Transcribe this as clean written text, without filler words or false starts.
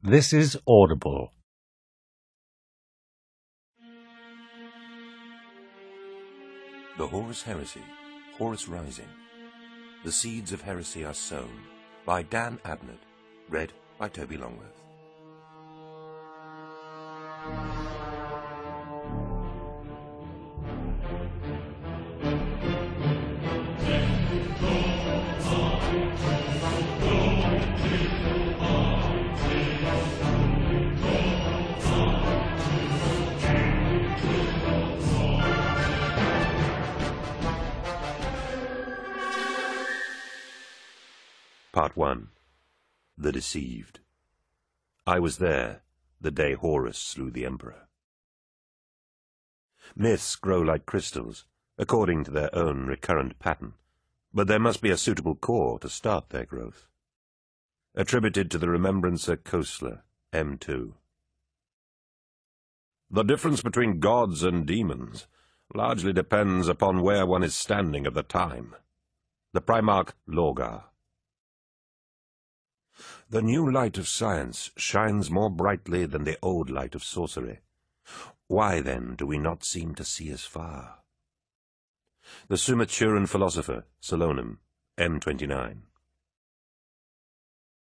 This is Audible. The Horus Heresy, Horus Rising. The Seeds of Heresy Are Sown, by Dan Abnett, read by Toby Longworth. Part 1. The Deceived. I was there, the day Horus slew the Emperor. Myths grow like crystals, according to their own recurrent pattern, but there must be a suitable core to start their growth. Attributed to the remembrancer Kosler, M2. The difference between gods and demons largely depends upon where one is standing at the time. The Primarch Lorgar. The new light of science shines more brightly than the old light of sorcery. Why, then, do we not seem to see as far? The Sumaturan philosopher, Salonim, M29.